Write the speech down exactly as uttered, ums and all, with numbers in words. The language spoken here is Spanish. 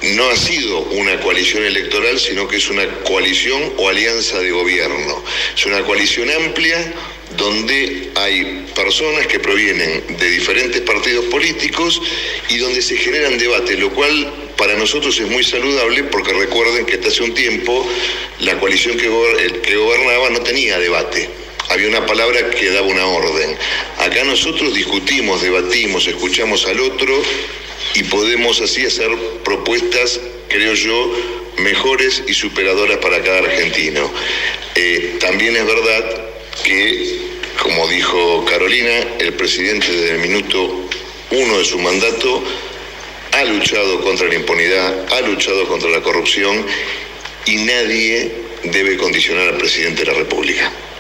no ha sido una coalición electoral, sino que es una coalición o alianza de gobierno. Es una coalición amplia donde hay personas que provienen de diferentes partidos políticos y donde se generan debates, lo cual para nosotros es muy saludable, porque recuerden que hasta hace un tiempo la coalición que, go- que gobernaba no tenía debate. Había una palabra que daba una orden. Acá nosotros discutimos, debatimos, escuchamos al otro y podemos así hacer propuestas, creo yo, mejores y superadoras para cada argentino. Eh, también es verdad que, como dijo Carolina, el presidente desde el minuto uno de su mandato ha luchado contra la impunidad, ha luchado contra la corrupción y nadie debe condicionar al presidente de la República.